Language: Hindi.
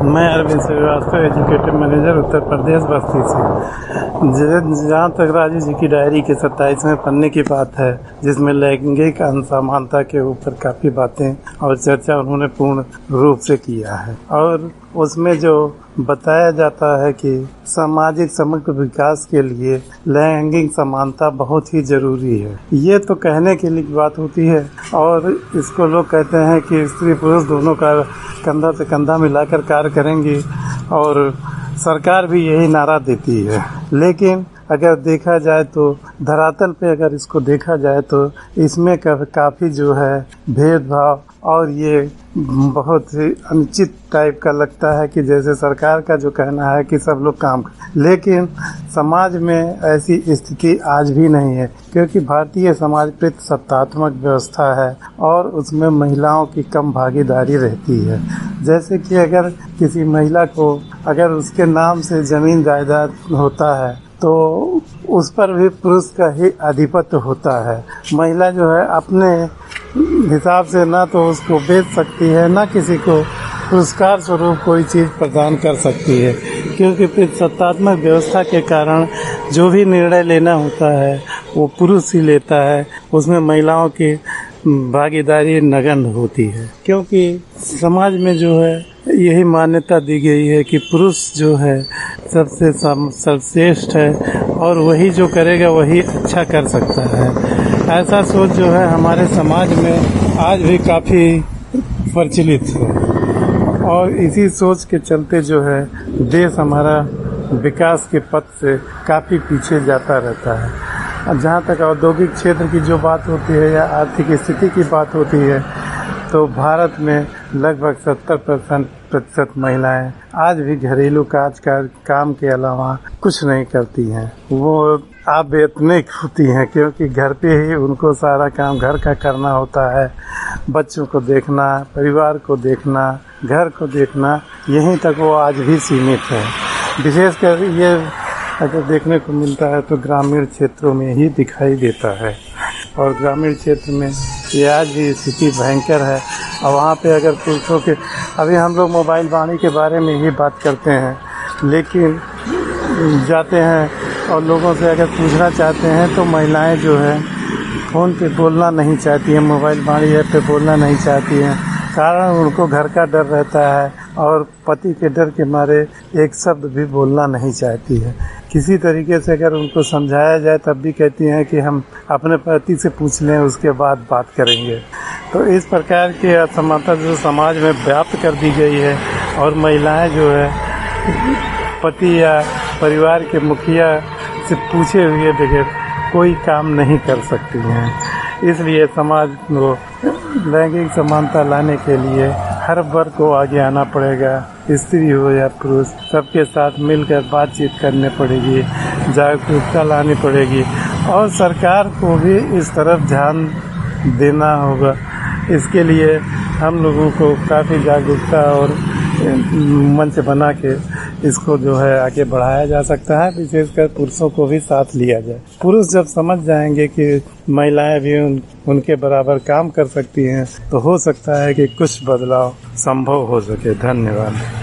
मैं अरविंद श्रीवास्तव, एजुकेटिव मैनेजर, उत्तर प्रदेश, बस्ती से। जहाँ तक राजू जी की डायरी के 27वें पन्ने की बात है, जिसमें लैंगिक असमानता के ऊपर काफ़ी बातें और चर्चा उन्होंने पूर्ण रूप से किया है, और उसमें जो बताया जाता है कि सामाजिक समग्र विकास के लिए लैंगिक समानता बहुत ही जरूरी है। ये तो कहने के लिए बात होती है, और इसको लोग कहते हैं कि स्त्री पुरुष दोनों का कंधा से कंधा मिलाकर कार्य करेंगी, और सरकार भी यही नारा देती है। लेकिन अगर देखा जाए तो धरातल पे अगर इसको देखा जाए तो इसमें काफ़ी जो है भेदभाव, और ये बहुत ही अनुचित टाइप का लगता है कि जैसे सरकार का जो कहना है कि सब लोग काम करें, लेकिन समाज में ऐसी स्थिति आज भी नहीं है, क्योंकि भारतीय समाज सत्तात्मक व्यवस्था है और उसमें महिलाओं की कम भागीदारी रहती है। जैसे कि अगर किसी महिला को अगर उसके नाम से ज़मीन जायदाद होता है तो उस पर भी पुरुष का ही आधिपत्य होता है। महिला जो है अपने हिसाब से ना तो उसको बेच सकती है, ना किसी को पुरस्कार स्वरूप कोई चीज़ प्रदान कर सकती है, क्योंकि सत्तात्मक व्यवस्था के कारण जो भी निर्णय लेना होता है वो पुरुष ही लेता है। उसमें महिलाओं की भागीदारी नगण्य होती है, क्योंकि समाज में जो है यही मान्यता दी गई है कि पुरुष जो है सबसे सर्वश्रेष्ठ है, और वही जो करेगा वही अच्छा कर सकता है। ऐसा सोच जो है हमारे समाज में आज भी काफ़ी प्रचलित है, और इसी सोच के चलते जो है देश हमारा विकास के पथ से काफ़ी पीछे जाता रहता है। जहाँ तक औद्योगिक क्षेत्र की जो बात होती है या आर्थिक स्थिति की बात होती है, तो भारत में लगभग 70% महिलाएं आज भी घरेलू काम के अलावा कुछ नहीं करती हैं। वो अवेतनिक होती हैं, क्योंकि घर पे ही उनको सारा काम घर का करना होता है। बच्चों को देखना, परिवार को देखना, घर को देखना, यहीं तक वो आज भी सीमित है। विशेषकर ये अगर देखने को मिलता है तो ग्रामीण क्षेत्रों में ही दिखाई देता है, और ग्रामीण क्षेत्र में ये आज भी स्थिति भयंकर है। और वहाँ पे अगर पुरुषों के, अभी हम लोग मोबाइल वाणी के बारे में ही बात करते हैं, लेकिन जाते हैं और लोगों से अगर पूछना चाहते हैं तो महिलाएं जो है फ़ोन पे बोलना नहीं चाहती हैं, मोबाइल वाणी ऐप पे बोलना नहीं चाहती हैं। कारण उनको घर का डर रहता है, और पति के डर के मारे एक शब्द भी बोलना नहीं चाहती है। किसी तरीके से अगर उनको समझाया जाए तब भी कहती हैं कि हम अपने पति से पूछ लें, उसके बाद बात करेंगे। तो इस प्रकार की असमानता जो समाज में व्याप्त कर दी गई है, और महिलाएं जो है पति या परिवार के मुखिया से पूछे हुए बगैर कोई काम नहीं कर सकती हैं। इसलिए समाज को लैंगिक समानता लाने के लिए हर वर्ग को आगे आना पड़ेगा, स्त्री हो या पुरुष, सबके साथ मिलकर बातचीत करनी पड़ेगी, जागरूकता लानी पड़ेगी, और सरकार को भी इस तरफ ध्यान देना होगा। इसके लिए हम लोगों को काफ़ी जागरूकता और मंच बना के इसको जो है आगे बढ़ाया जा सकता है। विशेषकर पुरुषों को भी साथ लिया जाए। पुरुष जब समझ जाएंगे कि महिलाएं भी उनके बराबर काम कर सकती हैं, तो हो सकता है कि कुछ बदलाव संभव हो सके। धन्यवाद।